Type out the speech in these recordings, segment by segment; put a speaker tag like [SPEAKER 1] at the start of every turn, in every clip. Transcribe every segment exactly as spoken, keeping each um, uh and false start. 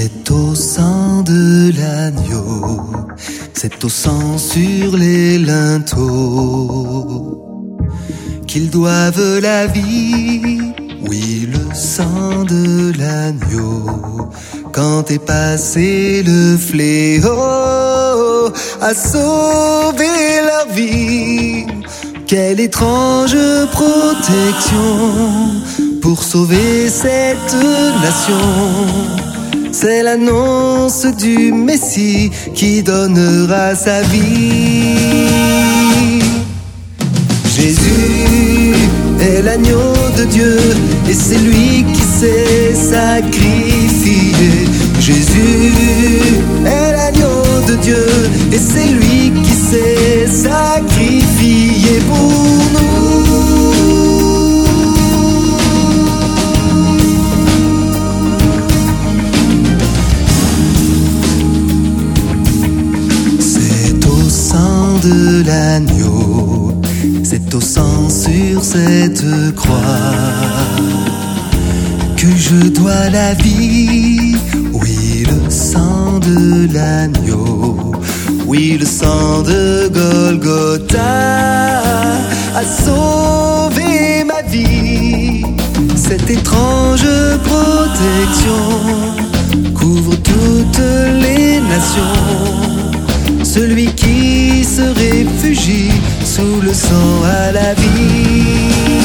[SPEAKER 1] C'est au sang de l'agneau, c'est au sang sur les linteaux qu'ils doivent la vie. Oui, le sang de l'agneau, quand est passé le fléau, a sauvé leur vie. Quelle étrange protection pour sauver cette nation. C'est l'annonce du Messie qui donnera sa vie. Jésus est l'agneau de Dieu et c'est lui qui s'est sacrifié. Jésus est l'agneau de Dieu et c'est lui qui s'est sacrifié pour nous. C'est au sang de l'agneau, c'est au sang sur cette croix que je dois la vie. Oui, le sang de l'agneau, oui, le sang de Golgotha a sauvé ma vie. Cette étrange protection couvre toutes les nations. Celui qui se réfugie sous le sang à la vie.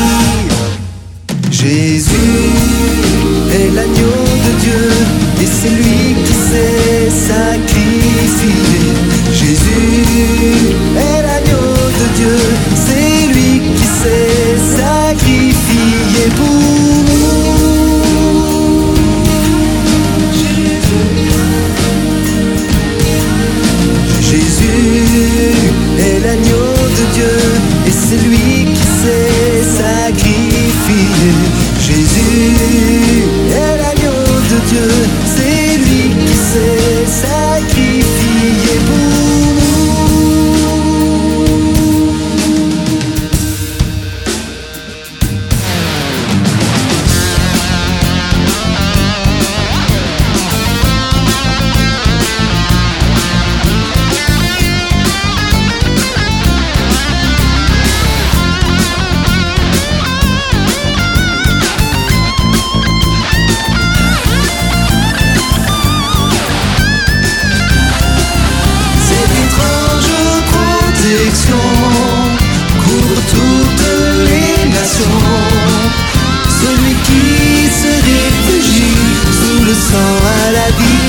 [SPEAKER 1] Jésus est l'agneau de Dieu et c'est lui qui s'est sacrifié. Jésus est l'agneau de Dieu, c'est lui qui s'est sacrifié pour nous. Jésus est l'agneau de Dieu et c'est lui qui s'est sacrifié. Jésus est l'agneau de Dieu, c'est lui qui s'est sacrifié pour couvre toutes les nations. Celui qui se réfugie sous le sang à la vie.